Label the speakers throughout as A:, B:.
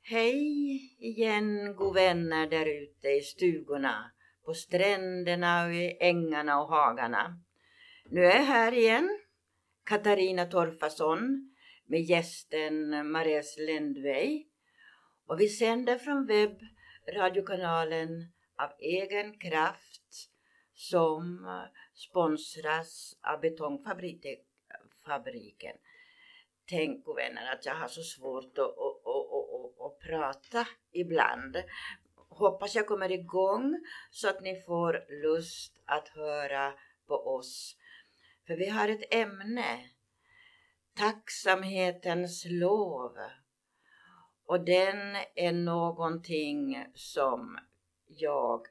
A: Hej igen, god vänner där ute i stugorna, på stränderna och i ängarna och hagarna. Nu är jag här igen, Katarina Torfason, med gästen Maries Lendvej. Och vi sänder från webbradiokanalen av egen kraft som sponsras av Betongfabriken. Tänk, och vänner, att jag har så svårt att prata ibland. Hoppas jag kommer igång så att ni får lust att höra på oss. För vi har ett ämne. Tacksamhetens lov. Och den är någonting som jag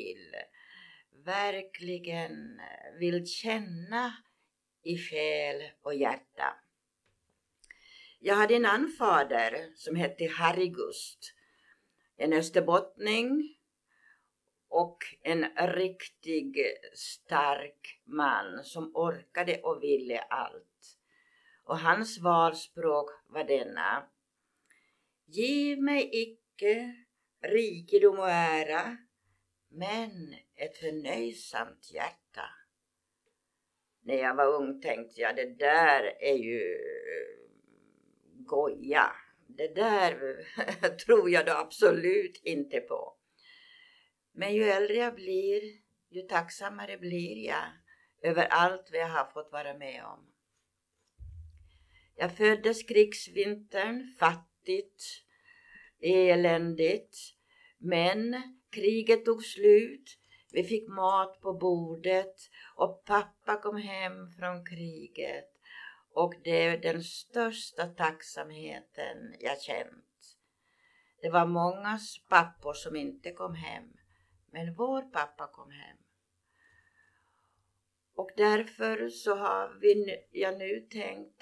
A: verkligen vill känna i själ och hjärta. Jag hade en anfader som hette Harry-Gust, en österbottning och en riktig stark man som orkade och ville allt. Och hans valspråk var denna: giv mig icke rikedom och ära, men ett förnöjsamt hjärta. När jag var ung tänkte jag, det där är ju goja. Det där tror jag då absolut inte på. Men ju äldre jag blir, ju tacksammare blir jag över allt vi har fått vara med om. Jag föddes krigsvintern, fattigt, eländigt. Men kriget tog slut. Vi fick mat på bordet och pappa kom hem från kriget. Och det är den största tacksamheten jag känt. Det var många pappor som inte kom hem. Men vår pappa kom hem. Och därför så har jag nu tänkt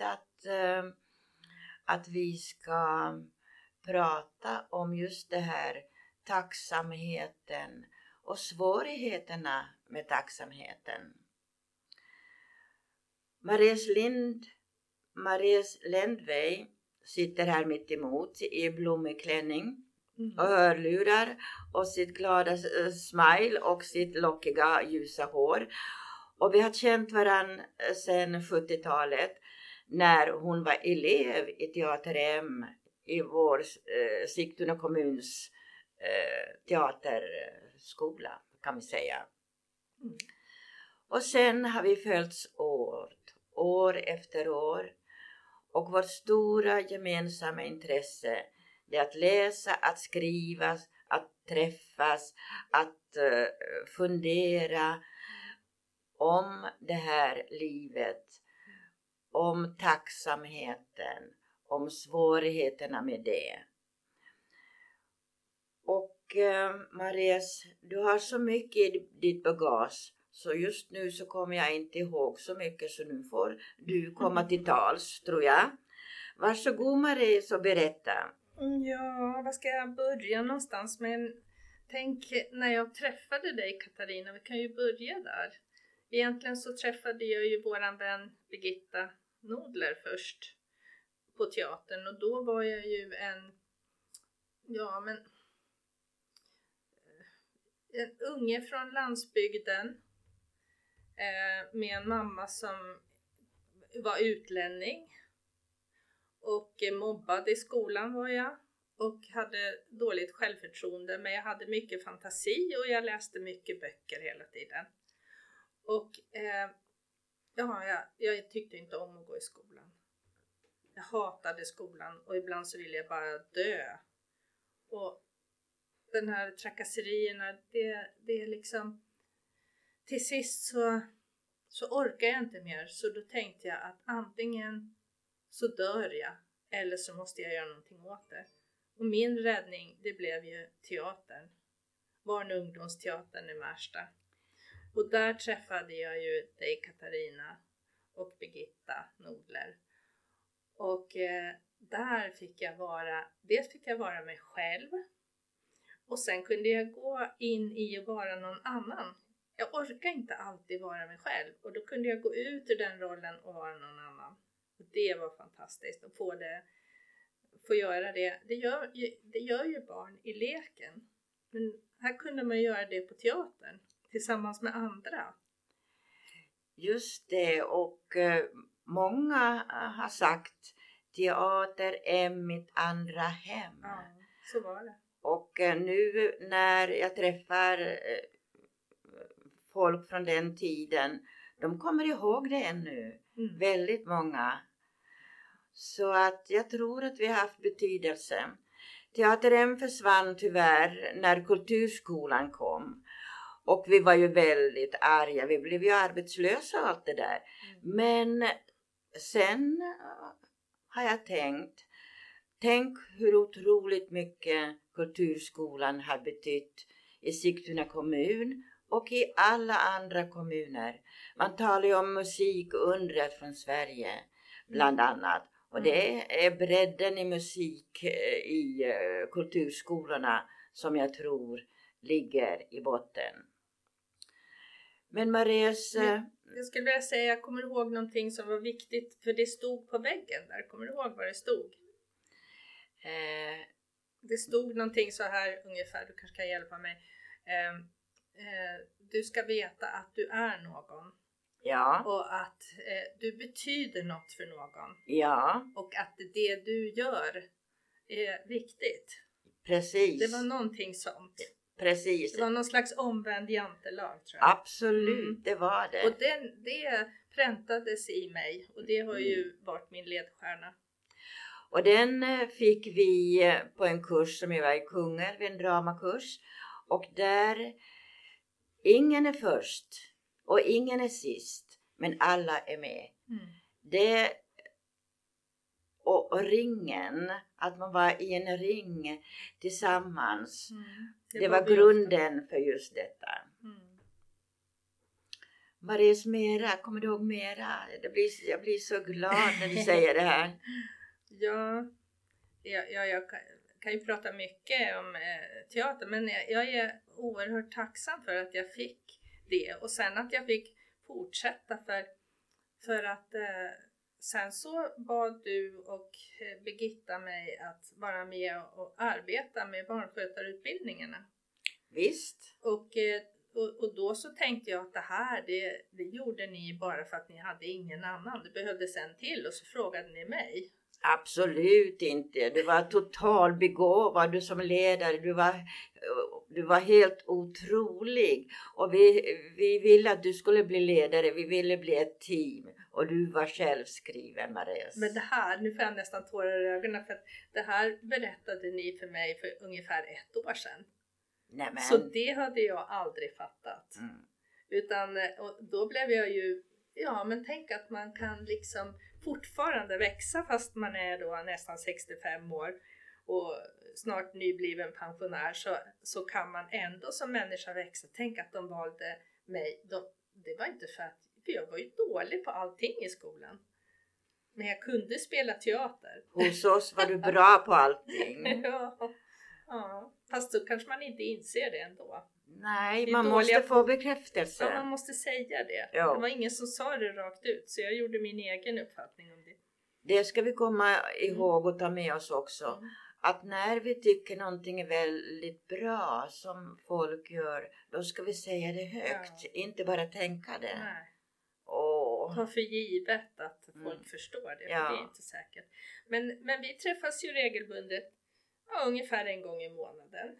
A: att vi ska prata om just det här tacksamheten och svårigheterna med tacksamheten. Maries Lendvej sitter här mitt emot i blommig klänning och hörlurar och sitt glada smile och sitt lockiga ljusa hår. Och vi har känt varann sedan 70-talet när hon var elev i Teater M i vår Sigtuna kommuns teaterskola, kan vi säga. Och sen har vi följts år efter år. Och vårt stora gemensamma intresse är att läsa, att skriva, att träffas, att fundera om det här livet, om tacksamheten, om svårigheterna med det. Och Maries, du har så mycket i ditt bagage, så just nu så kommer jag inte ihåg så mycket, så nu får du komma till tals, tror jag. Varsågod Maries och berätta.
B: Ja, var ska jag börja någonstans? Men tänk när jag träffade dig, Katarina, vi kan ju börja där. Egentligen så träffade jag ju våran vän Birgitta Nodler först på teatern. Och då var jag ju en unge från landsbygden med en mamma som var utlänning. Och mobbad i skolan var jag. Och hade dåligt självförtroende. Men jag hade mycket fantasi och jag läste mycket böcker hela tiden. Och jag tyckte inte om att gå i skolan. Jag hatade skolan och ibland så ville jag bara dö. Och den här trakasserierna, det är liksom... Till sist så orkar jag inte mer. Så då tänkte jag att antingen så dör jag eller så måste jag göra någonting åt det. Och min räddning, det blev ju teatern. Barn- och ungdomsteatern i Märsta. Och där träffade jag ju dig, Katarina, och Birgitta Nodler. Och där fick jag vara mig själv. Och sen kunde jag gå in i att vara någon annan. Jag orkar inte alltid vara mig själv. Och då kunde jag gå ut ur den rollen och vara någon annan. Och det var fantastiskt att få få göra det. Det gör ju barn i leken. Men här kunde man göra det på teatern tillsammans med andra.
A: Just det, och många har sagt teater är mitt andra hem.
B: Ja, så var det.
A: Och nu när jag träffar folk från den tiden, de kommer ihåg det ännu. Väldigt många. Så att jag tror att vi har haft betydelse. Teater M försvann tyvärr när kulturskolan kom. Och vi var ju väldigt arga. Vi blev ju arbetslösa och allt det där. Men sen har jag tänk hur otroligt mycket kulturskolan har betytt i Sigtuna kommun och i alla andra kommuner. Man talar ju om musikundret från Sverige bland annat. Och det är bredden i musik i kulturskolorna som jag tror ligger i botten. Men Maries...
B: Jag skulle vilja säga, jag kommer ihåg någonting som var viktigt, för det stod på väggen där. Kommer du ihåg vad det stod? Det stod någonting så här ungefär, du kanske kan hjälpa mig. Du ska veta att du är någon.
A: Ja.
B: Och att du betyder något för någon.
A: Ja.
B: Och att det du gör är viktigt.
A: Precis.
B: Det var någonting sånt.
A: Precis.
B: Det var någon slags omvänd jantelag, tror jag.
A: Absolut, det var det.
B: Och det präntades i mig. Och det har ju varit min ledstjärna.
A: Och den fick vi på en kurs som jag var i Kungälv, en dramakurs. Och där, ingen är först och ingen är sist, men alla är med. Det och ringen, att man var i en ring tillsammans. Det var grunden för just detta. Maries mera, kommer du ihåg mera? Jag blir så glad när du säger det här.
B: Ja, jag kan ju prata mycket om teater, men jag är oerhört tacksam för att jag fick det. Och sen att jag fick fortsätta för att sen så bad du och Birgitta mig att vara med och arbeta med barnskötarutbildningarna.
A: Visst.
B: Och då så tänkte jag att det gjorde ni bara för att ni hade ingen annan. Det behövdes en till och så frågade ni mig.
A: Absolut inte. Du var total begåvad, du som ledare. Du var helt otrolig. Och vi ville att du skulle bli ledare. Vi ville bli ett team. Och du var självskriven, Maries.
B: Men det här, nu får jag nästan tårar i ögonen. För att det här berättade ni för mig för ungefär 1 år sedan.
A: Nämen.
B: Så det hade jag aldrig fattat. Utan och då blev jag ju... Ja, men tänk att man kan liksom fortfarande växa fast man är då nästan 65 år och snart nybliven pensionär, så kan man ändå som människa växa. Tänk att de valde mig. Det var inte för jag var ju dålig på allting i skolan. Men jag kunde spela teater.
A: Hos oss var du bra på allting.
B: Ja, fast så kanske man inte inser det ändå.
A: Nej, man måste få bekräftelse.
B: Ja, man måste säga det.
A: Ja.
B: Det var ingen som sa det rakt ut, så jag gjorde min egen uppfattning om det.
A: Det ska vi komma ihåg och ta med oss också. Att när vi tycker någonting är väldigt bra som folk gör, då ska vi säga det högt. Inte bara tänka det.
B: Nej.
A: Och
B: ta för givet att folk förstår det, för det är inte säkert. Men vi träffas ju regelbundet ungefär en gång i månaden.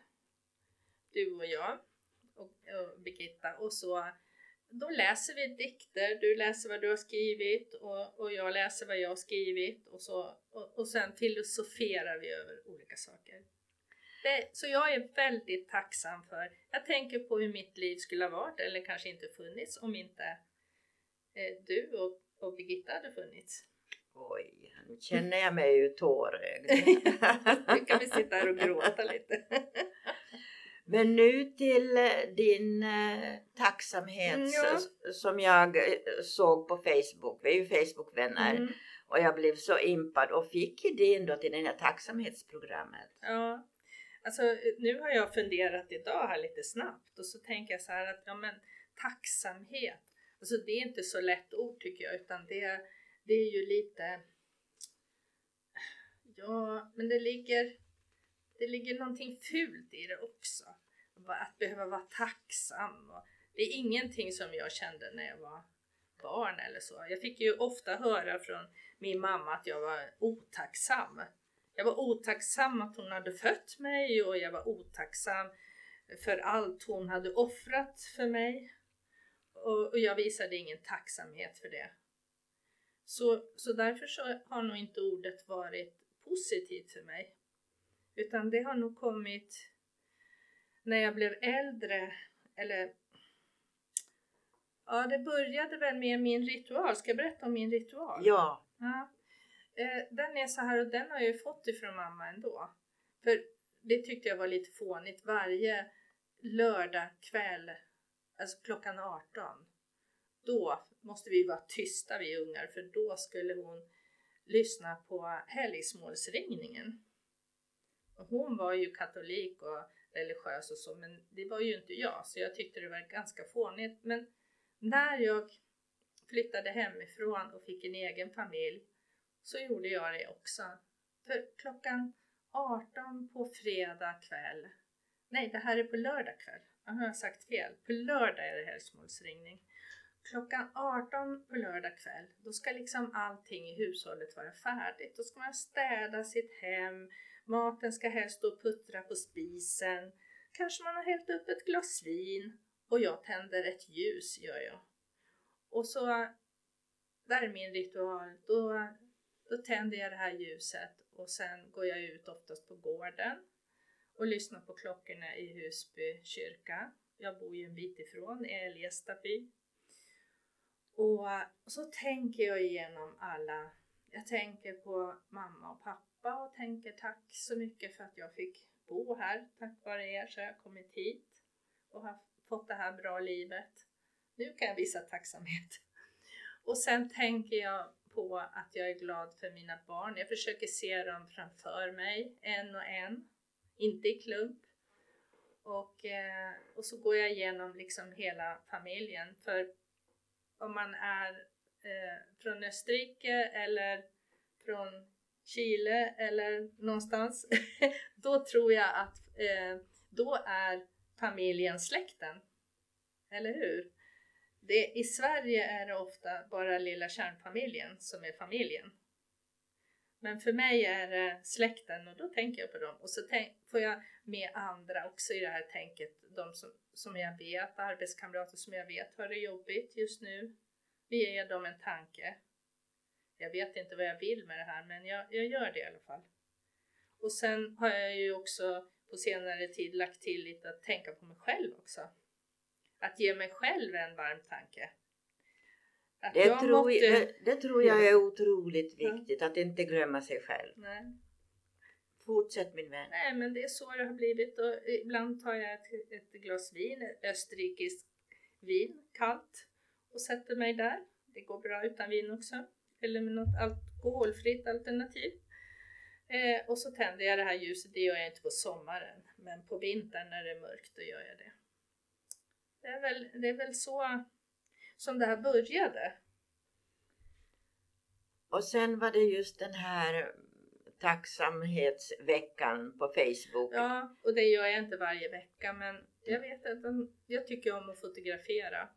B: Du och jag och Birgitta, och så då läser vi dikter. Du läser vad du har skrivit och jag läser vad jag har skrivit, och sen filosoferar vi över olika saker. Så jag är väldigt tacksam för, jag tänker på hur mitt liv skulle ha varit eller kanske inte funnits om inte du och Birgitta hade funnits.
A: Oj, nu känner jag mig ju tårögd.
B: Nu kan vi sitta här och gråta lite.
A: Men nu till din tacksamhet som jag såg på Facebook. Vi är ju Facebook-vänner. Och jag blev så impad och fick idén då till det här tacksamhetsprogrammet.
B: Ja, alltså nu har jag funderat idag här lite snabbt. Och så tänker jag så här att tacksamhet. Alltså det är inte så lätt ord tycker jag, utan det är ju lite... Ja, men det ligger någonting fult i det också. Att behöva vara tacksam. Och det är ingenting som jag kände när jag var barn eller så. Jag fick ju ofta höra från min mamma att jag var otacksam. Jag var otacksam att hon hade fött mig och jag var otacksam för allt hon hade offrat för mig. Och jag visade ingen tacksamhet för det. Så därför så har nog inte ordet varit positivt för mig. Utan det har nog kommit när jag blev äldre. Eller ja, det började väl med min ritual. Ska jag berätta om min ritual?
A: Ja.
B: Den är så här, och den har jag ju fått ifrån mamma ändå. För det tyckte jag var lite fånigt. Varje lördag kväll, alltså klockan 18. Då måste vi vara tysta, vi ungar. För då skulle hon lyssna på helgsmålsringningen. Och hon var ju katolik och religiös och så. Men det var ju inte jag. Så jag tyckte det var ganska fånigt. Men när jag flyttade hemifrån och fick en egen familj. Så gjorde jag det också. För klockan 18 på fredag kväll. Nej, det här är på lördag kväll. Jag har sagt fel. På lördag är det helgsmålsringning. Klockan 18 på lördag kväll. Då ska liksom allting i hushållet vara färdigt. Då ska man städa sitt hem. Maten ska helst stå och puttra på spisen. Kanske man har hällt upp ett glas vin. Och jag tänder ett ljus, gör jag. Och så, där är min ritual. Då tänder jag det här ljuset. Och sen går jag ut oftast på gården. Och lyssnar på klockorna i Husby kyrka. Jag bor ju en bit ifrån, i Älgestaby. Och så tänker jag igenom alla. Jag tänker på mamma och pappa. Och tänker tack så mycket för att jag fick bo här. Tack vare er så har jag kommit hit. Och har fått det här bra livet. Nu kan jag visa tacksamhet. Och sen tänker jag på att jag är glad för mina barn. Jag försöker se dem framför mig. En och en. Inte i klump. Och så går jag igenom liksom hela familjen. För om man är från Österrike eller från Chile eller någonstans. Då tror jag att då är familjen släkten. Eller hur? I Sverige är det ofta bara lilla kärnfamiljen som är familjen. Men för mig är det släkten och då tänker jag på dem. Och så får jag med andra också i det här tänket. De som jag vet, arbetskamrater som jag vet har det jobbigt just nu. Vi ger dem en tanke. Jag vet inte vad jag vill med det här, men jag gör det i alla fall. Och sen har jag ju också på senare tid lagt till lite att tänka på mig själv också. Att ge mig själv en varm tanke.
A: Det tror jag är otroligt viktigt, att inte glömma sig själv.
B: Nej.
A: Fortsätt min vän.
B: Nej, men det är så det har blivit. Och ibland tar jag ett glas vin, ett österrikiskt vin, kallt. Och sätter mig där. Det går bra utan vin också. Eller med något alkoholfritt alternativ. Och så tänder jag det här ljuset. Det gör jag inte på sommaren. Men på vintern när det är mörkt, då gör jag det. Det är väl så som det här började.
A: Och sen var det just den här tacksamhetsveckan på Facebook.
B: Ja, och det gör jag inte varje vecka. Men jag vet att jag tycker om att fotografera.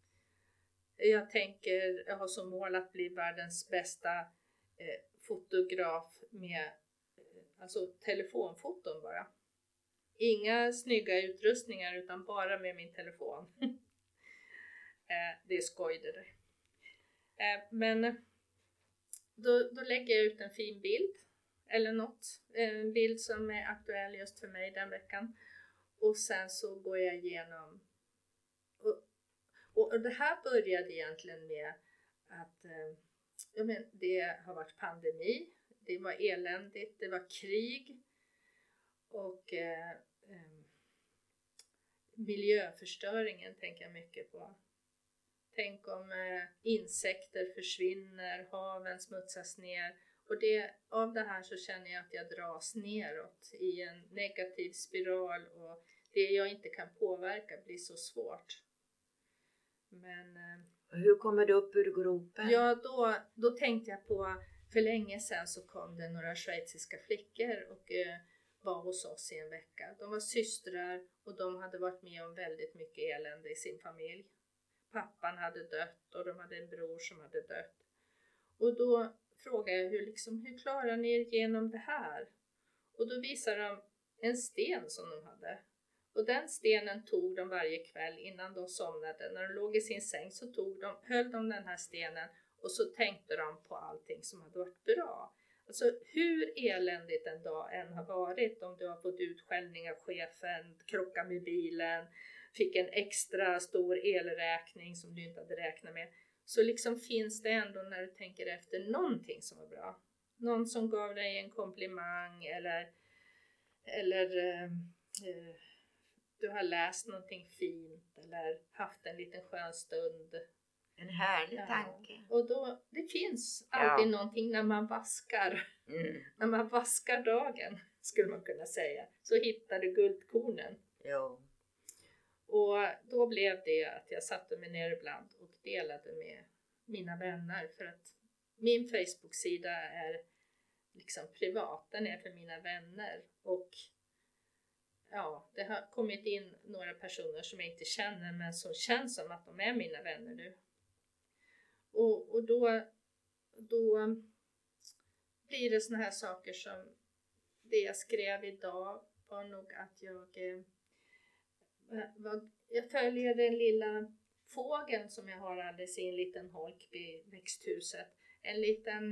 B: Jag har som mål att bli världens bästa fotograf med alltså telefonfoton bara. Inga snygga utrustningar utan bara med min telefon. Det är skoj det där. Men då lägger jag ut en fin bild. Eller något. En bild som är aktuell just för mig den veckan. Och sen så går jag igenom. Och det här började egentligen med att det har varit pandemi. Det var eländigt. Det var krig. Och miljöförstöringen tänker jag mycket på. Tänk om insekter försvinner, haven smutsas ner. Och av det här så känner jag att jag dras neråt i en negativ spiral. Och det jag inte kan påverka blir så svårt. Men
A: hur kommer du upp ur gropen?
B: Ja, då tänkte jag på för länge sedan så kom det några schweiziska flickor och var hos oss i en vecka. De var systrar och de hade varit med om väldigt mycket elände i sin familj. Pappan hade dött och de hade en bror som hade dött. Och då frågade jag hur klarar ni er igenom det här? Och då visade de en sten som de hade. Och den stenen tog de varje kväll innan de somnade. När de låg i sin säng så höll de den här stenen och så tänkte de på allting som hade varit bra. Alltså hur eländigt en dag än har varit, om du har fått utskällning av chefen, krocka med bilen, fick en extra stor elräkning som du inte hade räknat med. Så liksom finns det ändå när du tänker efter någonting som var bra. Någon som gav dig en komplimang eller du har läst någonting fint eller haft en liten skön stund.
A: En härlig tanke.
B: Och då, det finns alltid någonting när man vaskar. När man vaskar dagen, skulle man kunna säga. Så hittar du guldkornen.
A: Jo.
B: Och då blev det att jag satte mig ner ibland och delade med mina vänner. För att min Facebook-sida är liksom privat. Den är för mina vänner. Och ja, det har kommit in några personer som jag inte känner men som känns som att de är mina vänner nu. Och då blir det såna här saker som det jag skrev idag var nog att jag följer den lilla fågeln som jag har alldeles i en liten holk vid växthuset. En liten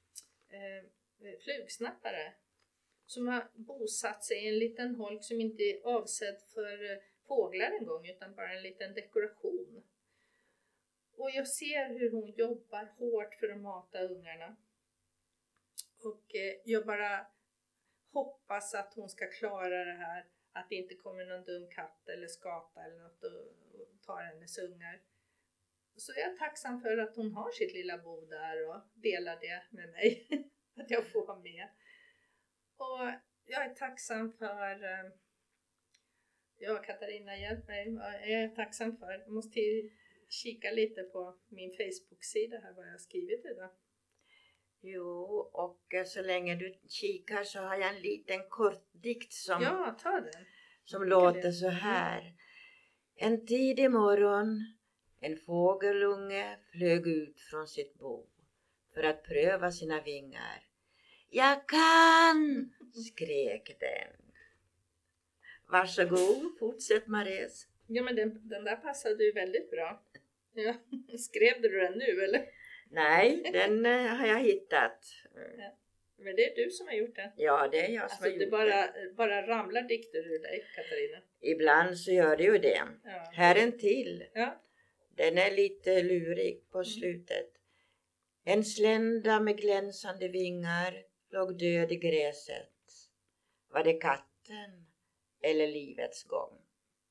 B: flugsnappare som har bosatt sig i en liten holk som inte är avsedd för fåglar en gång utan bara en liten dekoration. Och jag ser hur hon jobbar hårt för att mata ungarna. Och jag bara hoppas att hon ska klara det här. Att det inte kommer någon dum katt eller skata eller något och tar hennes ungar. Så jag är tacksam för att hon har sitt lilla bo där och delar det med mig. Att jag får vara med. Och jag är tacksam för... Katarina, hjälp mig. Jag är tacksam för... Jag måste kika lite på min Facebook-sida här vad jag har skrivit idag.
A: Jo, och så länge du kikar så har jag en liten kort dikt som,
B: ta den.
A: Som låter så här. En tidig morgon, en fågelunge flög ut från sitt bo för att pröva sina vingar. Jag kan, skrek den. Varsågod, fortsätt Mares.
B: Ja, men den där passade ju väldigt bra. Ja. Skrev du den nu eller?
A: Nej, den har jag hittat.
B: Ja. Men det är du som har gjort den.
A: Ja, det är jag som har gjort
B: det. Bara ramlar dikter ur dig, Katarina.
A: Ibland så gör det ju det.
B: Ja.
A: Här en till.
B: Ja.
A: Den är lite lurig på slutet. En slända med glänsande vingar låg död i gräset. Var det katten eller livets gång?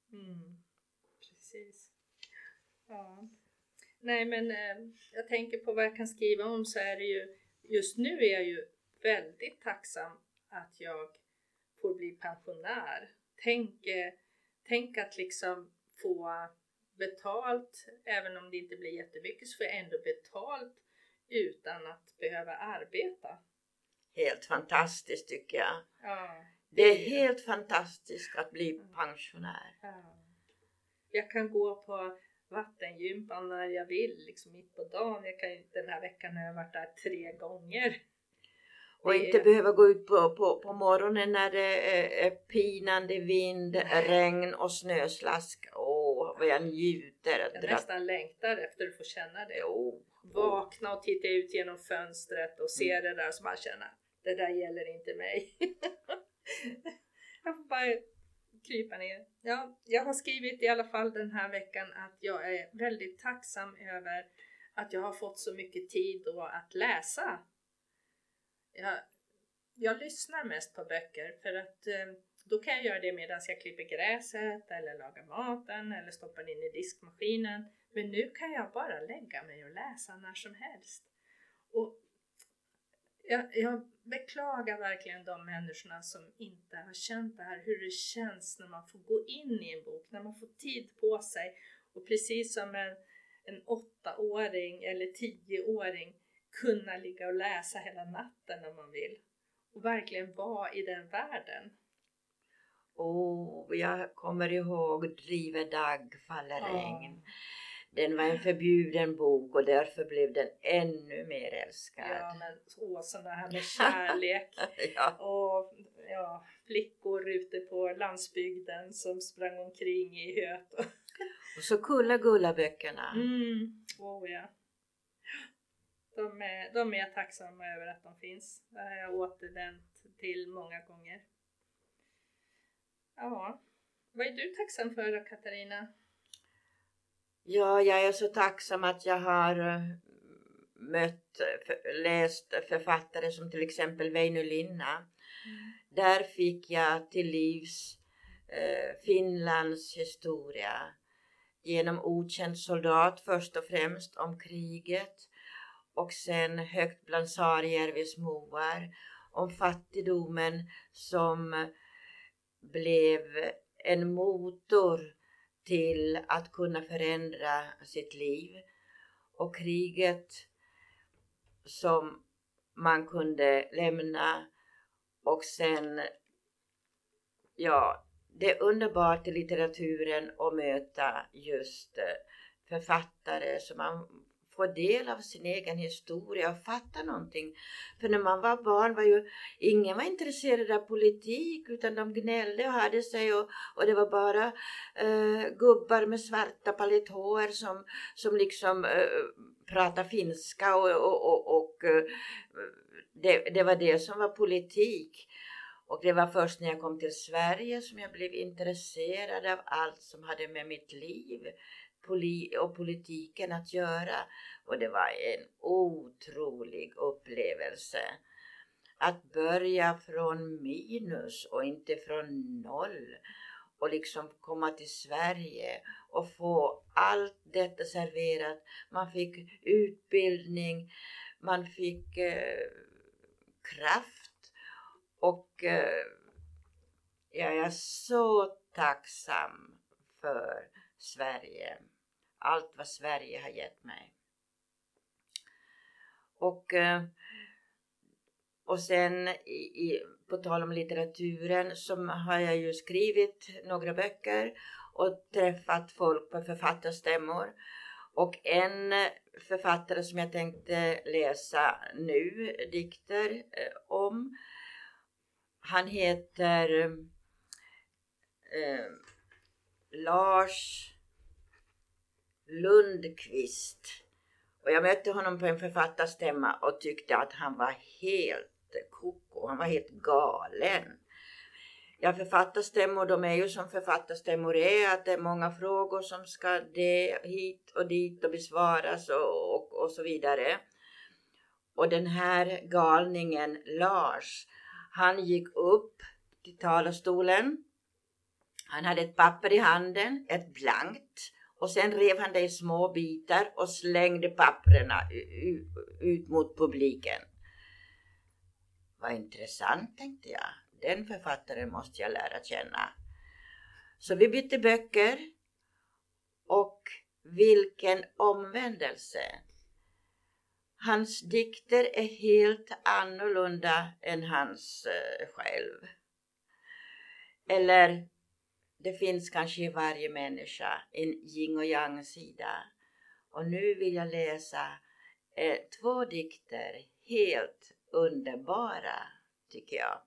B: Precis. Ja. Nej, men jag tänker på vad jag kan skriva om så är det ju, just nu är jag ju väldigt tacksam att jag får bli pensionär. Tänk att liksom få betalt, även om det inte blir jättemycket så får jag ändå betalt utan att behöva arbeta.
A: Helt fantastiskt tycker jag.
B: Ja,
A: det är helt fantastiskt att bli pensionär.
B: Ja. Jag kan gå på vattengympan när jag vill, liksom mitt på dagen. Den här veckan har jag varit där 3 gånger.
A: Och inte behöva gå ut på morgonen när det är pinande vind, regn och snöslask. Vad jag njuter.
B: Jag nästan längtar efter att få känna det.
A: Jo.
B: Vakna och titta ut genom fönstret och se det där som man känner. Det där gäller inte mig. Jag får bara krypa ner. Ja, jag har skrivit i alla fall den här veckan att jag är väldigt tacksam över att jag har fått så mycket tid då att läsa. Jag lyssnar mest på böcker för att då kan jag göra det medan jag klipper gräset eller lagar maten eller stoppar in i diskmaskinen. Men nu kan jag bara lägga mig och läsa när som helst. Och jag beklagar verkligen de människorna som inte har känt det här. Hur det känns när man får gå in i en bok. När man får tid på sig. Och precis som en 8-åring eller 10-åring kunna ligga och läsa hela natten om man vill. Och verkligen vara i den världen.
A: Jag kommer ihåg Driver dag faller regn.
B: Ja.
A: Den var en förbjuden bok och därför blev den ännu mer älskad.
B: Ja, men sådana här med kärlek.
A: Ja.
B: Och flickor ute på landsbygden som sprang omkring i höet.
A: Och så gulla böckerna.
B: Ja. De är jag tacksamma över att de finns. Det har jag återvänt till många gånger. Ja. Vad är du tacksam för då, Katarina?
A: Ja, jag är så tacksam att jag har läst författare som till exempel Väinö Linna. Där fick jag till livs Finlands historia genom Okänd soldat först och främst om kriget. Och sen Högt bland Saarijärvis moar om fattigdomen som blev en motor till att kunna förändra sitt liv. Och kriget som man kunde lämna. Och sen, det är underbart i litteraturen att möta just författare som man får del av sin egen historia och fatta någonting. För när man var barn var ju ingen var intresserad av politik, utan de gnällde och hade sig och det var bara gubbar med svarta palettåer som liksom pratade finska och det var det som var politik. Och det var först när jag kom till Sverige som jag blev intresserad av allt som hade med mitt liv och politiken att göra. Och det var en otrolig upplevelse. Att börja från minus och inte från noll. Och liksom komma till Sverige och få allt detta serverat. Man fick utbildning, man fick kraft. Och jag är så tacksam för Sverige. Allt vad Sverige har gett mig. Och sen på tal om litteraturen så har jag ju skrivit några böcker och träffat folk på författarstämmor. Och en författare som jag tänkte läsa nu dikter om, han heter Lars Lundqvist. Och jag mötte honom på en författarstämma och tyckte att han var helt koko. Han var helt galen. Ja, författarstämmor, de är ju som författarstämmor är. Att det är många frågor som ska hit och dit och besvaras och så vidare. Och den här galningen Lars, han gick upp till talarstolen. Han hade ett papper i handen, ett blankt. Och sen rev han det i små bitar och slängde papperna ut mot publiken. Vad intressant, tänkte jag. Den författaren måste jag lära känna. Så vi bytte böcker. Och vilken omvändelse. Hans dikter är helt annorlunda än hans själv. Eller det finns kanske i varje människa en yin och yang sida. Och nu vill jag läsa 2 dikter, helt underbara tycker jag.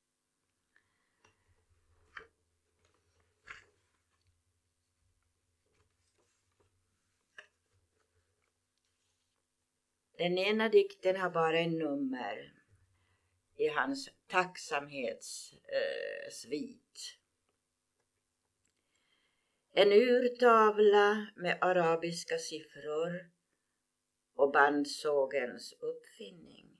A: Den ena dikten har bara en nummer i hans tacksamhetssvit. En urtavla med arabiska siffror och bandsågens uppfinning.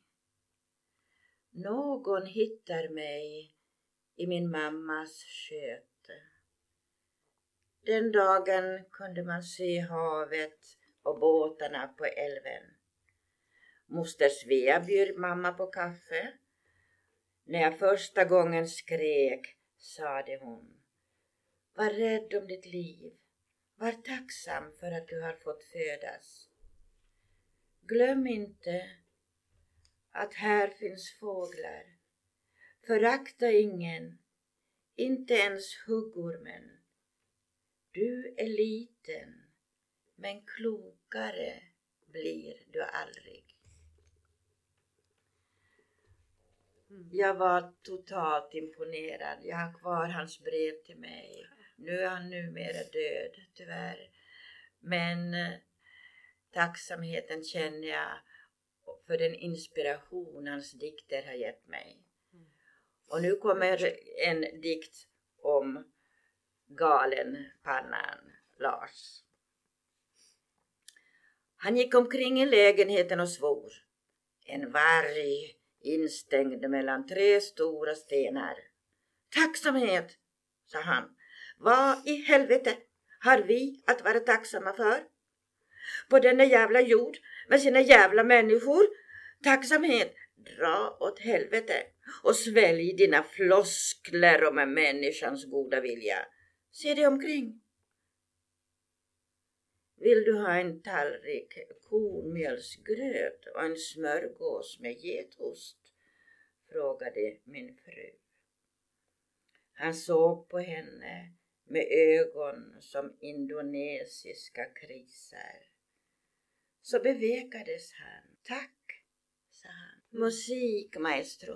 A: Någon hittar mig i min mammas sköte. Den dagen kunde man se havet och båtarna på älven. Moster Svea bjöd mamma på kaffe. När jag första gången skrek sade hon: var rädd om ditt liv. Var tacksam för att du har fått födas. Glöm inte att här finns fåglar. Förakta ingen, inte ens huggormen. Du är liten, men klokare blir du aldrig. Jag var totalt imponerad. Jag har kvar hans brev till mig. Nu är han numera död, tyvärr. Men tacksamheten känner jag för den inspiration hans dikter har gett mig. Och nu kommer en dikt om galenpannan Lars. Han gick omkring i lägenheten och svor. En varg instängd mellan 3 stora stenar. Tacksamhet, sa han. Vad i helvete har vi att vara tacksamma för? På denna jävla jord med sina jävla människor. Tacksamhet, dra åt helvete och svälj dina floskler om en människans goda vilja. Se dig omkring. Vill du ha en tallrik kornmjölsgröt och en smörgås med getost? Frågade min fru. Han såg på henne med ögon som indonesiska krisar. Så bevekades han. Tack, sa han. Musik, maestro.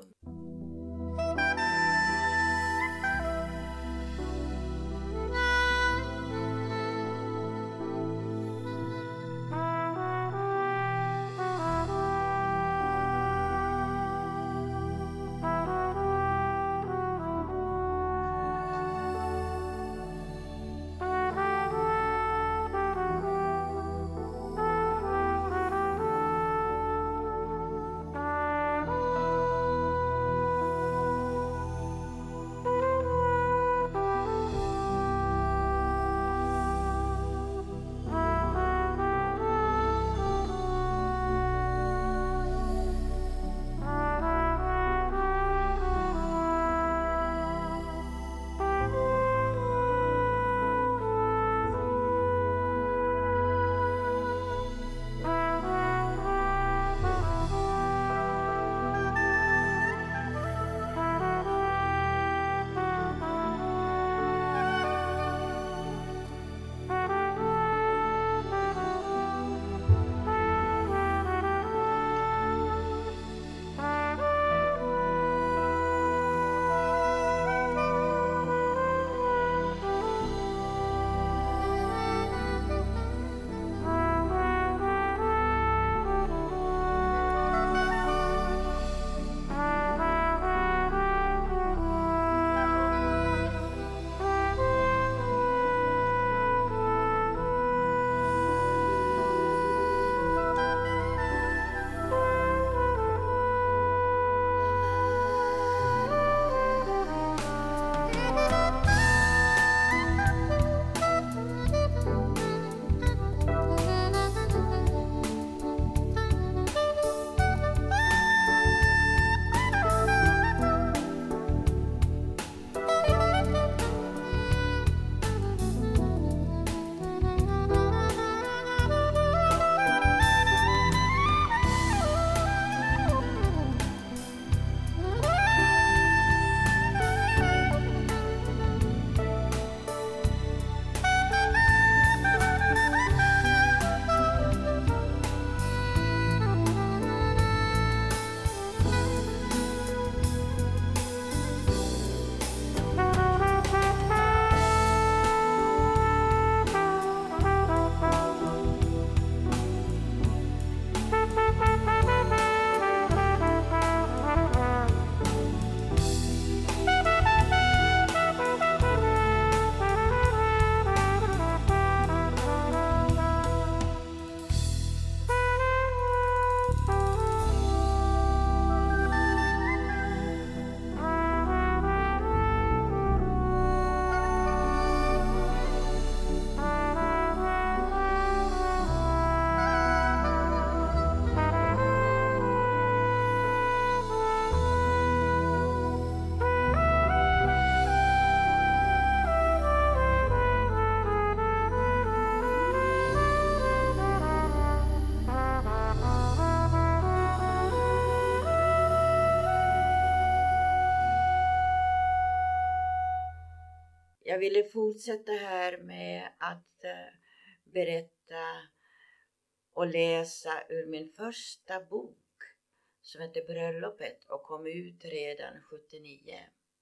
A: jag ville fortsätta här med att berätta och läsa ur min första bok som heter Bröllopet och kom ut redan 79.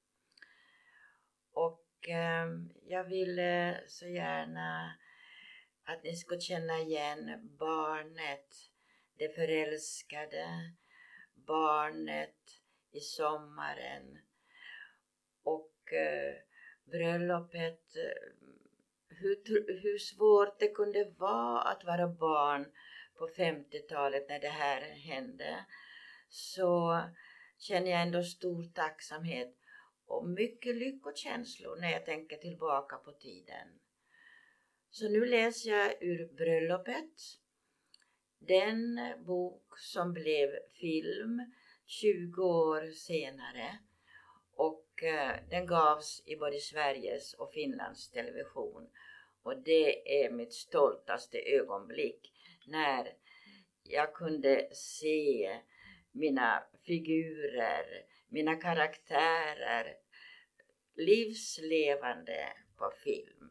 A: Och jag ville så gärna att ni skulle känna igen barnet, det förälskade barnet i sommaren och bröllopet, hur svårt det kunde vara att vara barn på 50-talet när det här hände. Så känner jag ändå stor tacksamhet och mycket lyckokänslor när jag tänker tillbaka på tiden. Så nu läser jag ur Bröllopet, den bok som blev film 20 år senare och den gavs i både Sveriges och Finlands television. Och det är mitt stoltaste ögonblick när jag kunde se mina figurer, mina karaktärer livslevande på film.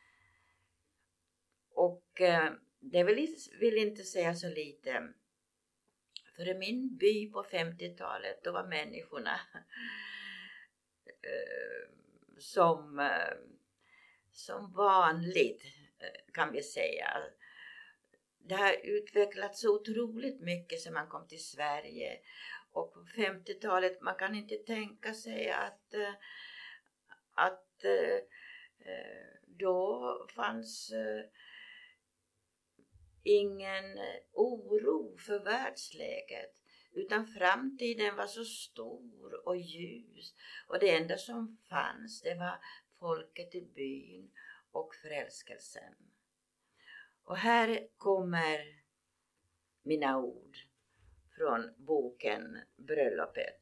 A: Och det vill inte säga så lite. För i min by på 50-talet då var människorna som vanligt kan vi säga. Det har utvecklats så otroligt mycket sedan man kom till Sverige. Och på 50-talet man kan inte tänka sig att då fanns ingen oro för världsläget. Utan framtiden var så stor och ljus. Och det enda som fanns det var folket i byn och förälskelsen. Och här kommer mina ord från boken Bröllopet.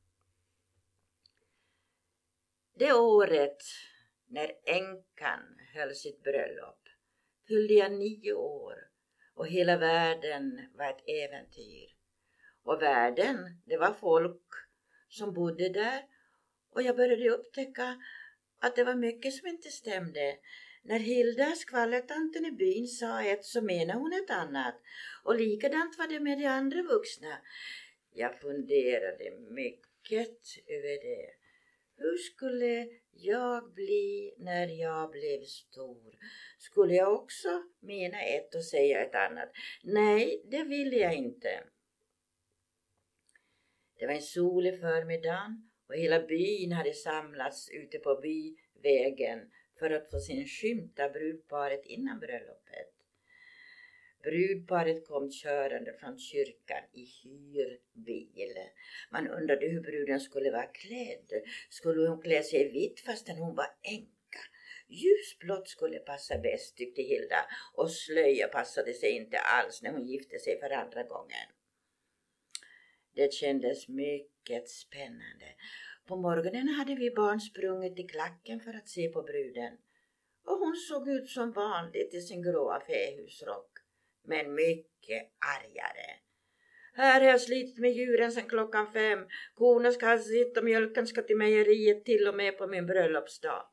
A: Det året när änkan höll sitt bröllop fyllde jag 9 år och hela världen var ett äventyr. Och världen, det var folk som bodde där och jag började upptäcka att det var mycket som inte stämde. När Hilda, skvallertanten i byn, sa ett så menade hon ett annat. Och likadant var det med de andra vuxna. Jag funderade mycket över det. Hur skulle jag bli när jag blev stor? Skulle jag också mena ett och säga ett annat? Nej, det ville jag inte. Det var en solig förmiddag och hela byn hade samlats ute på byvägen för att få sin skymta brudparet innan bröllopet. Brudparet kom körande från kyrkan i hyrbil. Man undrade hur bruden skulle vara klädd. Skulle hon klä sig i vitt fastän hon var änka? Ljusblått skulle passa bäst, tyckte Hilda, och slöja passade sig inte alls när hon gifte sig för andra gången. Det kändes mycket spännande. På morgonen hade vi barn sprungit i klacken för att se på bruden. Och hon såg ut som vanligt i sin gråa fähusrock. Men mycket argare. Här har jag slitit med djuren sedan klockan 5. Korna ska ha sitt och mjölken ska till mejeriet till och med på min bröllopsdag.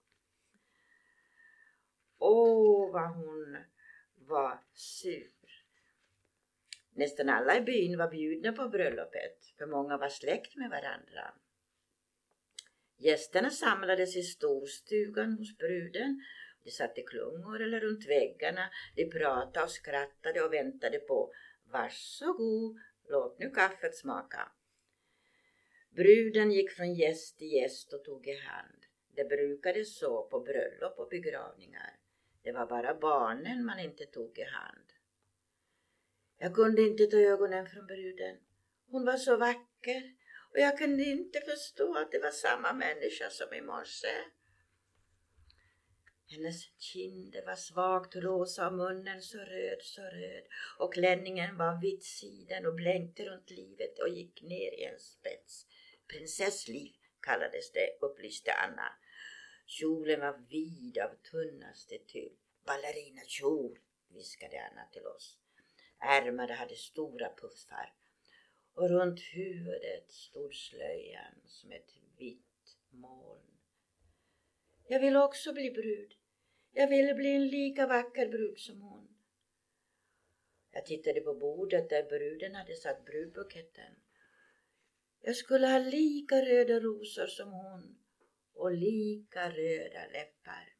A: Åh, vad hon var sur. Nästan alla i byn var bjudna på bröllopet, för många var släkt med varandra. Gästerna samlades i storstugan hos bruden. De satt i klungor eller runt väggarna. De pratade och skrattade och väntade på varsågod, låt nu kaffet smaka. Bruden gick från gäst till gäst och tog i hand. Det brukade så på bröllop och begravningar. Det var bara barnen man inte tog i hand. Jag kunde inte ta ögonen från bruden. Hon var så vacker och jag kunde inte förstå att det var samma människa som i morse. Hennes kinder var svagt rosa och munnen så röd och klänningen var vittsiden och blänkte runt livet och gick ner i en spets. Prinsessliv kallades det, upplyste Anna. Kjolen var vid av tunnaste tyll. Ballerinakjol, viskade Anna till oss. Ärmarna hade stora puffar och runt huvudet stod slöjan som ett vitt moln. Jag vill också bli brud. Jag ville bli en lika vacker brud som hon. Jag tittade på bordet där bruden hade satt brudbuketten. Jag skulle ha lika röda rosor som hon och lika röda läppar.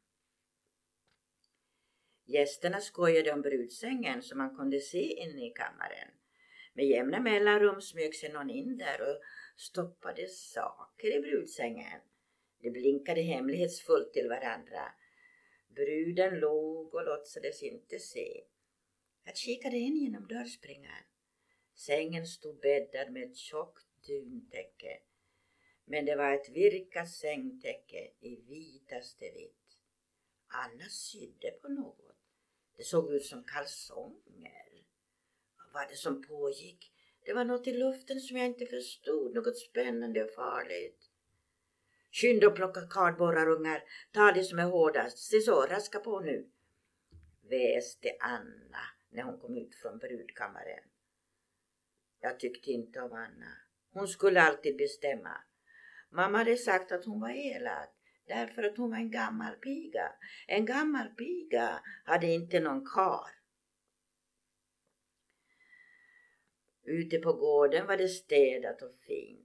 A: Gästerna skojade om brudsängen som man kunde se inne i kammaren. Med jämna mellanrum smög sig någon in där och stoppade saker i brudsängen. De blinkade hemlighetsfullt till varandra. Bruden låg och låtsades inte se. Jag kikade in genom dörrspringan. Sängen stod bäddad med ett tjockt duntäcke. Men det var ett virkat sängtäcke i vitaste vitt. Alla sydde på något. Det såg ut som kalsonger. Vad var det som pågick? Det var något i luften som jag inte förstod. Något spännande och farligt. Skynda och plocka kardborrar, ungar. Ta det som är hårdast. Se så, raska på nu. Väste Anna när hon kom ut från brudkammaren. Jag tyckte inte om Anna. Hon skulle alltid bestämma. Mamma hade sagt att hon var elak. Därför att hon var en gammal piga. En gammal piga hade inte någon kar. Ute på gården var det städat och fint.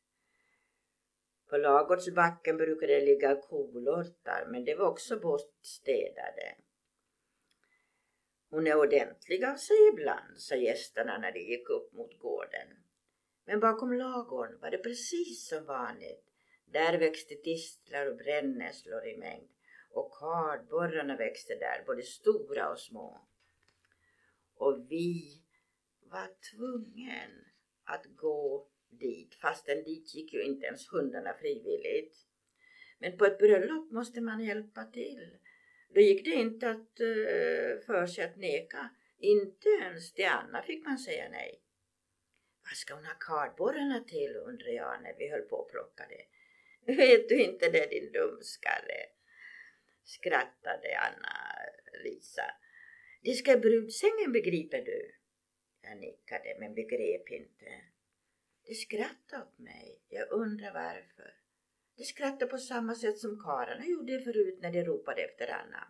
A: På ladugårdsbacken brukade det ligga kolortar, men det var också bortstädade. Hon är ordentlig av sig ibland, sa gästerna när de gick upp mot gården. Men bakom ladugården var det precis som vanligt. Där växte distlar och brännässlor i mängd. Och kardborrarna växte där, både stora och små. Och vi var tvungen att gå dit, fastän dit gick ju inte ens hundarna frivilligt. Men på ett bröllop måste man hjälpa till. Då gick det inte att för sig att neka. Inte ens till Anna fick man säga nej. Vad ska hon ha kardborrarna till, undrar jag när vi höll på att plocka det. Vet du inte det, din dumskalle? Skrattade Anna-Lisa. Det ska i brudsängen, begriper du? Jag nickade men begrep inte. Det skrattade åt mig. Jag undrar varför. Det skrattade på samma sätt som karlarna gjorde förut när de ropade efter Anna.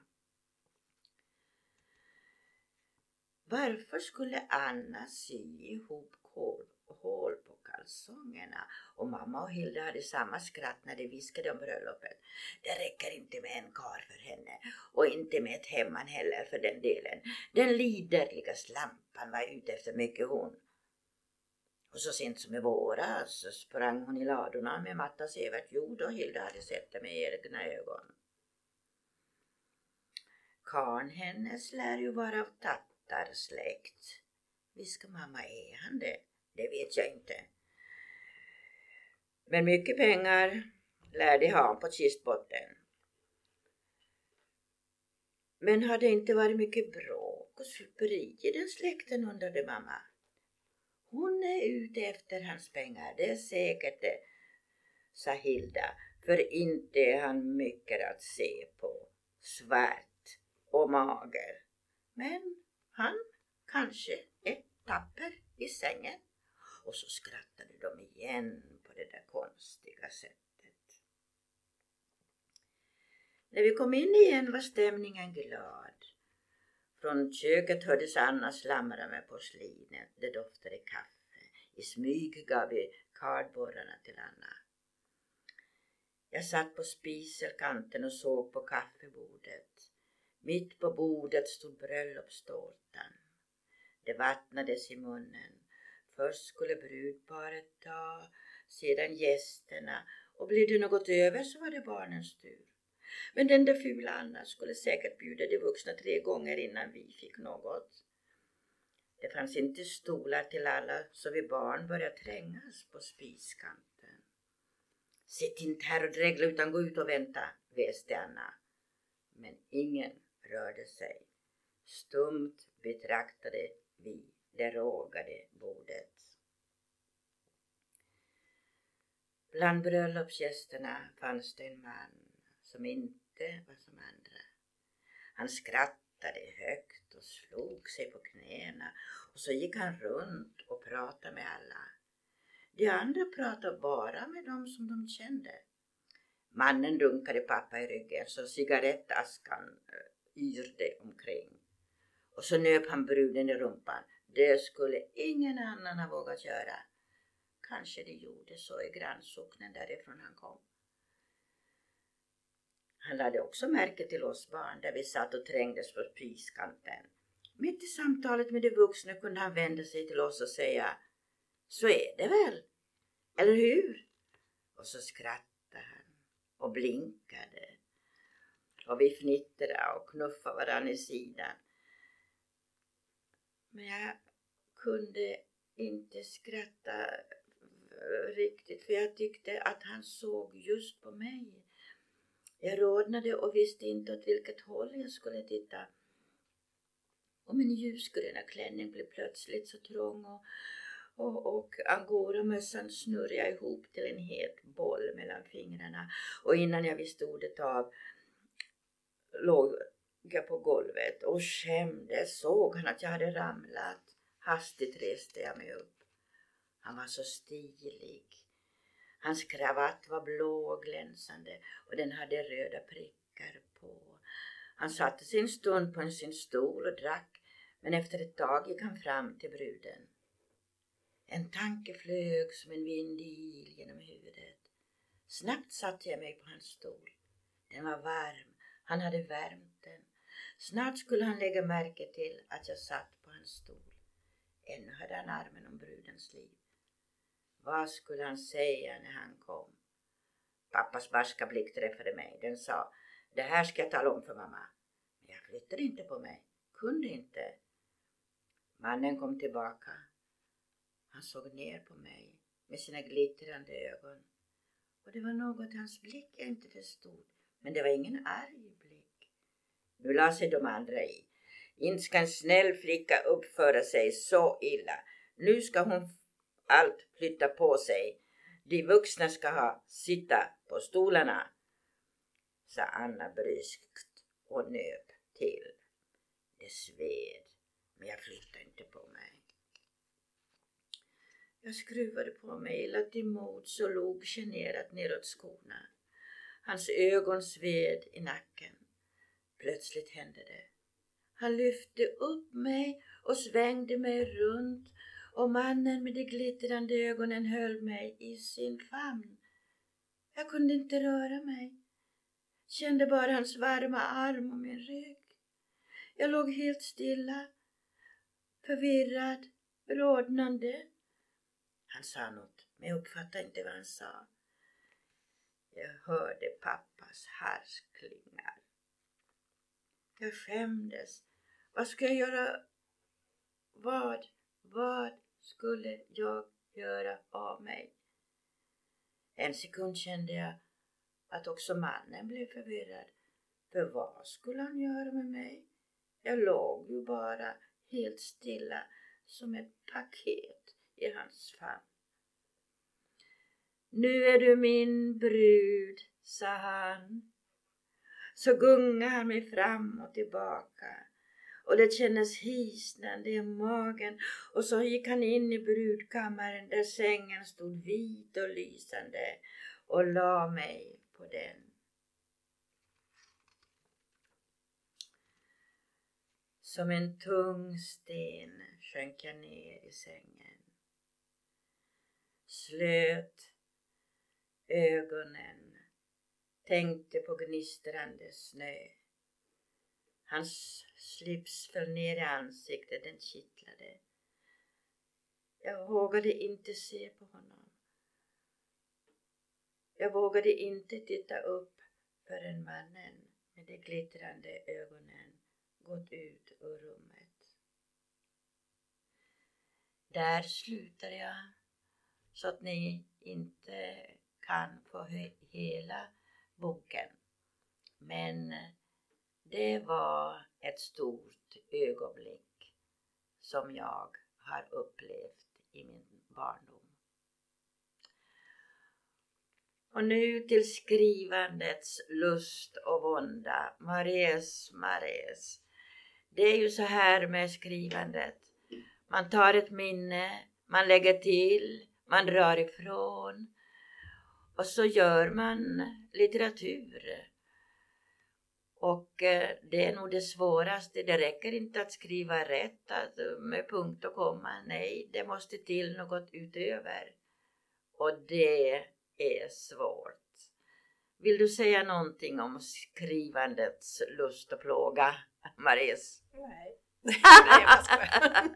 A: Varför skulle Anna sy ihop hål på kalsongerna? Och mamma och Hilda hade samma skratt när de viskade om bröllopet. Det räcker inte med en kar för henne. Och inte med ett hemman heller för den delen. Den liderliga slampan var ute efter mycket hon. Och så sent som i våras så sprang hon i ladorna med Mattas Evert jord och Hilda hade sett det med egna ögon. Karn hennes lär ju vara av tattarsläkt. Viska mamma, är han det? Det vet jag inte. Men mycket pengar lär de ha på kistbotten. Men har det inte varit mycket bråk och superi i den släkten, undrade mamma. Hon är ute efter hans pengar, det är säkert det, sa Hilda. För inte är han mycket att se på. Svart och mager. Men han kanske är tapper i sängen. Och så skrattade de igen på det där konstiga sättet. När vi kom in igen var stämningen glad. Från köket hördes Anna slamra med porslinet. Det doftade kaffe. I smyg gav vi kardborrarna till Anna. Jag satt på spiselkanten och såg på kaffebordet. Mitt på bordet stod bröllopstårtan. Det vattnades i munnen. Först skulle brudparet ta, sedan gästerna. Och blev det något över så var det barnens tur. Men den där fula Anna skulle säkert bjuda de vuxna 3 gånger innan vi fick något. Det fanns inte stolar till alla så vi barn började trängas på spiskanten. Sitt inte här och dregla utan gå ut och vänta, väste Anna. Men ingen rörde sig. Stumt betraktade vi det rågade bordet. Bland bröllopsgästerna fanns det en man som inte var som andra. Han skrattade högt och slog sig på knäna och så gick han runt och pratade med alla. De andra pratade bara med dem som de kände. Mannen dunkade pappa i ryggen så cigarettaskan yrde omkring. Och så nöp han bruden i rumpan. Det skulle ingen annan ha vågat göra. Kanske det gjorde så i grannsocknen därifrån han kom. Han lade också märke till oss barn där vi satt och trängdes på priskanten. Mitt i samtalet med de vuxna kunde han vända sig till oss och säga: så är det väl, eller hur? Och så skrattade han och blinkade. Och vi fnittrade och knuffade varann i sidan. Men jag kunde inte skratta riktigt för jag tyckte att han såg just på mig. Jag rodnade och visste inte åt vilket håll jag skulle titta. Och min ljusgröna klänning blev plötsligt så trång och angoramössan snurrade ihop till en het boll mellan fingrarna. Och innan jag visste ordet av låg jag på golvet och skämdes. Såg han att jag hade ramlat. Hastigt reste jag mig upp. Han var så stilig. Hans kravatt var blå och glänsande och den hade röda prickar på. Han satte sig en stund på sin stol och drack, men efter ett tag gick han fram till bruden. En tanke flög som en vindil genom huvudet. Snabbt satte jag mig på hans stol. Den var varm. Han hade värmt den. Snart skulle han lägga märke till att jag satt på hans stol. Ännu hade han armen om brudens liv. Vad skulle han säga när han kom? Pappas barska blick träffade mig. Den sa: det här ska jag tala om för mamma. Men jag flyttade inte på mig. Kunde inte. Mannen kom tillbaka. Han såg ner på mig med sina glittrande ögon. Och det var något i hans blick jag inte förstod. Men det var ingen arg blick. Nu la sig de andra i. Inte ska en snäll flicka uppföra sig så illa. Nu ska hon allt flytta på sig. De vuxna ska sitta på stolarna, sa Anna bryskt och nöp till. Det sved, men jag flyttade inte på mig. Jag skruvade på mig, lade emot och låg generat neråt skorna. Hans ögon sved i nacken. Plötsligt hände det. Han lyfte upp mig och svängde mig runt. Och mannen med de glittrande ögonen höll mig i sin famn. Jag kunde inte röra mig. Kände bara hans varma arm om min rygg. Jag låg helt stilla. Förvirrad, rodnande. Han sa något, men jag uppfattade inte vad han sa. Jag hörde pappas harsklingar. Jag skämdes. Vad ska jag göra? Vad skulle jag göra av mig? En sekund kände jag att också mannen blev förvirrad. För vad skulle han göra med mig? Jag låg ju bara helt stilla som ett paket i hans famn. Nu är du min brud, sa han. Så gungade han mig fram och tillbaka. Och det kändes hisnande i magen. Och så gick han in i brudkammaren där sängen stod vit och lysande. Och la mig på den. Som en tung sten sjönk jag ner i sängen. Slöt ögonen. Tänkte på gnistrande snö. Hans slips föll ner i ansiktet, den kittlade. Jag vågade inte se på honom. Jag vågade inte titta upp förrän mannen med de glittrande ögonen gått ut ur rummet. Där slutar jag så att ni inte kan få hela boken. Men det var ett stort ögonblick som jag har upplevt i min barndom. Och nu till skrivandets lust och vånda. Maries. Det är ju så här med skrivandet. Man tar ett minne, man lägger till, man drar ifrån. Och så gör man litteratur. Och det är nog det svåraste. Det räcker inte att skriva rätt med punkt och komma. Nej, det måste till något utöver. Och det är svårt. Vill du säga någonting om skrivandets lust och plåga, Maries?
B: Nej. Nej, jag skojar.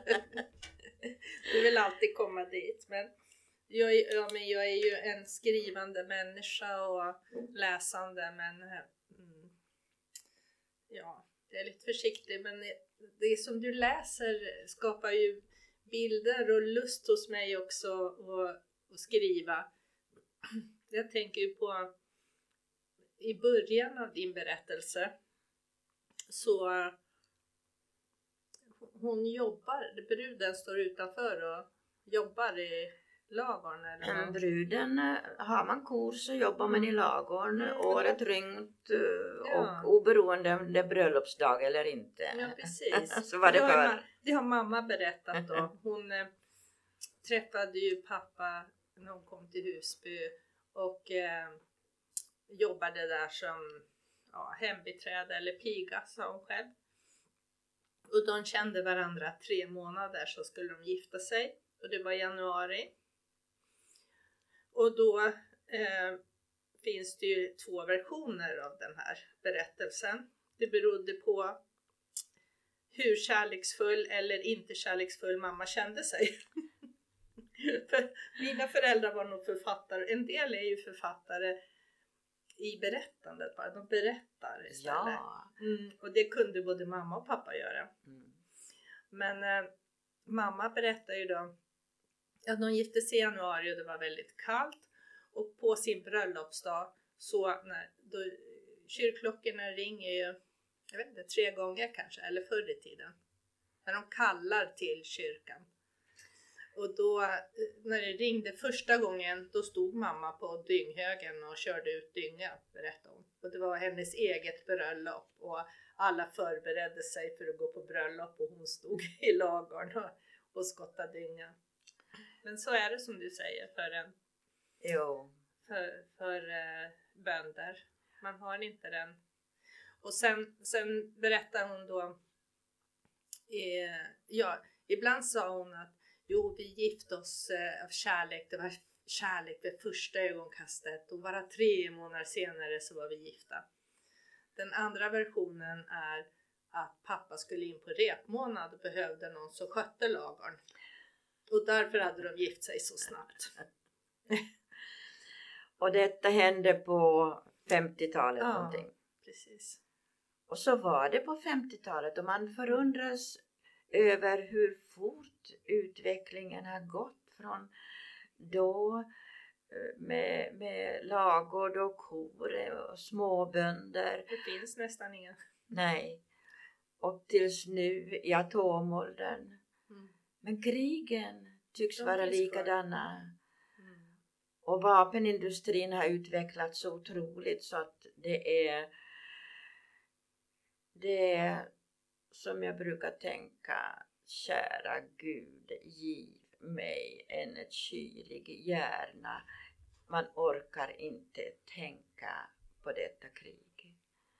B: Du vill alltid komma dit. Men jag är ju en skrivande människa och läsande. Men ja, jag är lite försiktig. Men det som du läser skapar ju bilder och lust hos mig också att skriva. Jag tänker ju på i början av din berättelse så hon jobbar, bruden står utanför och jobbar i lagorn eller
A: bruden, har man kurs så jobbar man i lagorn året runt och oberoende om det är bröllopsdag eller inte.
B: Ja, precis.
A: Så var det för.
B: Det har mamma berättat då. Hon träffade ju pappa när hon kom till Husby och jobbade där som hembiträde eller piga, sa hon själv. Och de kände varandra 3 månader så skulle de gifta sig. Och det var januari. Och då finns det ju 2 versioner av den här berättelsen. Det berodde på hur kärleksfull eller inte kärleksfull mamma kände sig. För mina föräldrar var nog författare. En del är ju författare i berättandet. Bara. De berättar istället.
A: Ja.
B: Och det kunde både mamma och pappa göra. Men mamma berättar ju då att de gifte sig i januari och det var väldigt kallt. Och på sin bröllopsdag så då kyrkklockorna ringer ju, jag vet inte, 3 gånger kanske, eller förr i tiden. När de kallar till kyrkan. Och då när det ringde första gången då stod mamma på dynghögen och körde ut dynga, berättade hon. Och det var hennes eget bröllop och alla förberedde sig för att gå på bröllop och hon stod i lagorn och skottade dynga. Men så är det som du säger för bönder. Man har inte den. Och sen berättar hon då, ibland sa hon att vi gifte oss av kärlek. Det var kärlek vid första ögonkastet. Och bara 3 månader senare så var vi gifta. Den andra versionen är att pappa skulle in på repmånad och behövde någon som skötte lagorn. Och därför hade de gift sig så snabbt.
A: Och detta hände på 50-talet någonting.
B: Precis.
A: Och så var det på 50-talet och man förundras över hur fort utvecklingen har gått från då med lagård och kor och småbönder.
B: Det finns nästan inga.
A: Nej. Och tills nu i atomåldern. Men krigen tycks vara likadana. Och vapenindustrin har utvecklats så otroligt så att det är som jag brukar tänka, kära Gud, giv mig en kylig hjärna. Man orkar inte tänka på detta krig.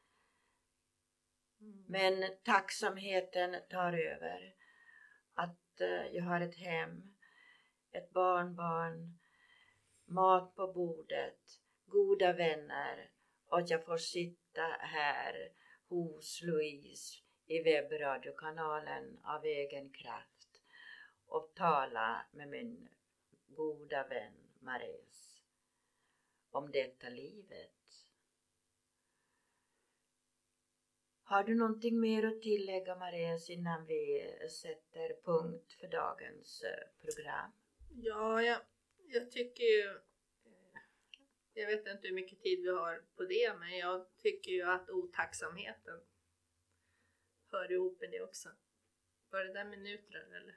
A: Men tacksamheten tar över. Att jag har ett hem, ett barnbarn, mat på bordet, goda vänner och att jag får sitta här hos Louise i webbradiokanalen av egen kraft och tala med min goda vän Maries om detta livet. Har du någonting mer att tillägga, Maries, innan vi sätter punkt för dagens program?
B: Ja, jag tycker ju, jag vet inte hur mycket tid vi har på det, men jag tycker ju att otacksamheten hör ihop med det också. Var det där minuter eller?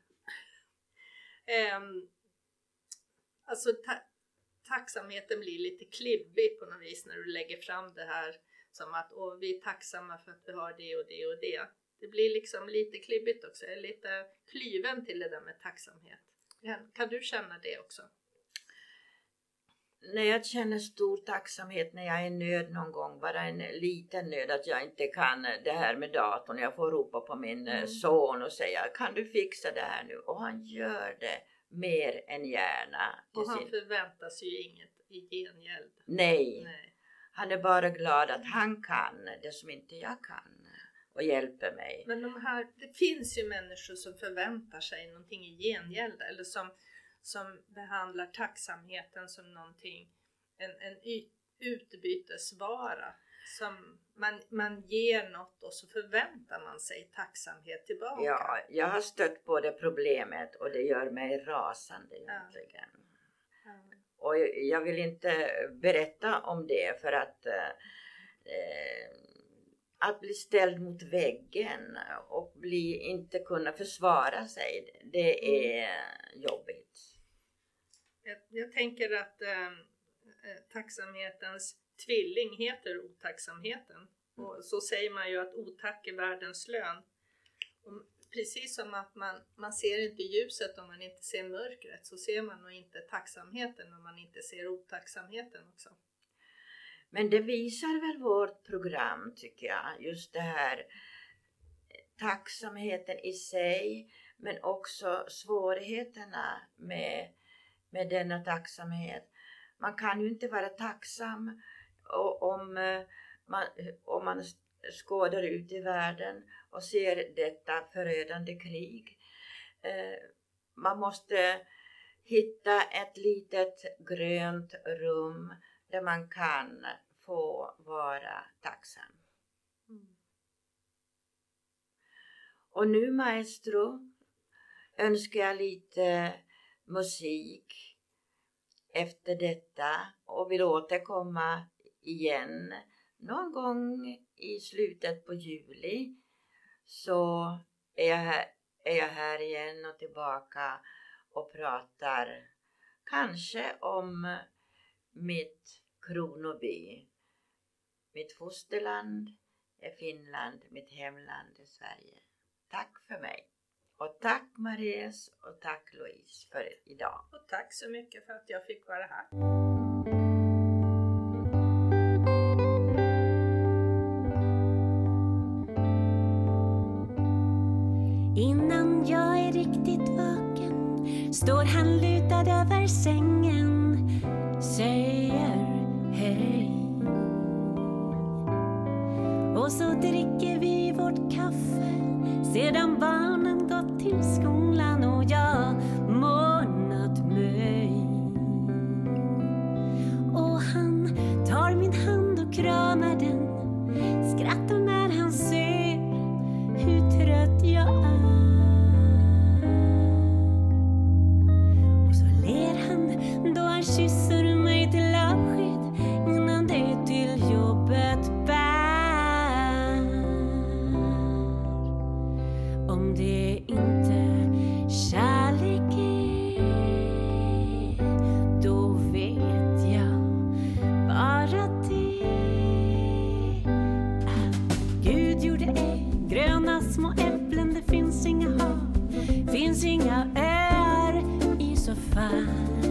B: Alltså tacksamheten blir lite klibbig på något vis när du lägger fram det här som att vi är tacksamma för att vi har det och det och det. Det blir liksom lite klibbigt också. Jag är lite klyven till det där med tacksamhet. Kan du känna det också?
A: när jag känner stor tacksamhet när jag är i nöd någon gång, bara en liten nöd att jag inte kan det här med datorn. Jag får ropa på min son och säga, kan du fixa det här nu? Och han gör det mer än gärna.
B: Och han förväntar sig ju inget i gengäld.
A: Nej. Han är bara glad att han kan det som inte jag kan och hjälper mig.
B: Men det finns ju människor som förväntar sig någonting i gengäld eller som behandlar tacksamheten som någonting, en utbytesvara. Som man ger något och så förväntar man sig tacksamhet tillbaka.
A: Ja, jag har stött på det problemet och det gör mig rasande egentligen. Ja. Och jag vill inte berätta om det för att bli ställd mot väggen och inte kunna försvara sig, det är jobbigt.
B: Jag tänker att tacksamhetens tvilling heter otacksamheten. Och så säger man ju att otack är världens lön. Och precis som att man ser inte ljuset om man inte ser mörkret, så ser man nog inte tacksamheten om man inte ser otacksamheten också.
A: Men det visar väl vårt program, tycker jag, just det här tacksamheten i sig, men också svårigheterna med denna tacksamhet. Man kan ju inte vara tacksam om man skådar ut i världen och ser detta förödande krig. Man måste hitta ett litet grönt rum där man kan få vara tacksam. Och nu, maestro, önskar jag lite musik efter detta och vill återkomma igen någon gång i slutet på juli, så är jag här igen och tillbaka och pratar kanske om mitt Kronoby. Mitt fosterland är Finland, mitt hemland är Sverige. Tack för mig. Och tack Maries och tack Louise för idag.
B: Och tack så mycket för att jag fick vara här.
C: Innan jag är riktigt vaken står han lutad över sängen, säger hej. Och så dricker vi vårt kaffe sedan barnen gått till skolan och jag månat mig. Och han tar min hand och kramar den, skrattar när han ser hur trött jag är. Och så ler han då han kysser mig till avsked innan det till jobbet bär. Om det inte kärlek är, då vet jag bara det. Gud gjorde gröna små äpplen, det finns inga hav, finns inga öar i så fall.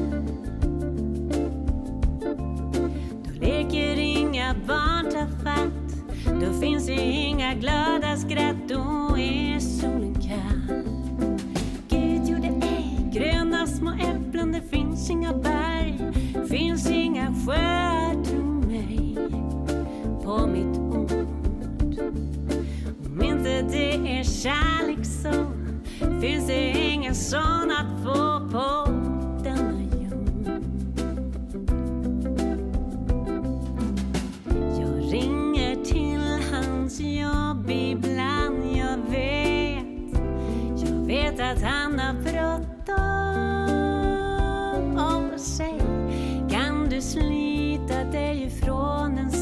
C: Då leker inga barn tafatt, då finns inga glada skratt, då är solen kall. Gud gjorde gröna små äpplen, det finns inga berg, finns inga sjöar, tro mig på mitt ord. Om inte det är kärlek så finns det ingen sån att få på denna jord. Jag ringer till hans jobb ibland, jag vet att han har bråttom. Och säg, kan du slita dig ifrån den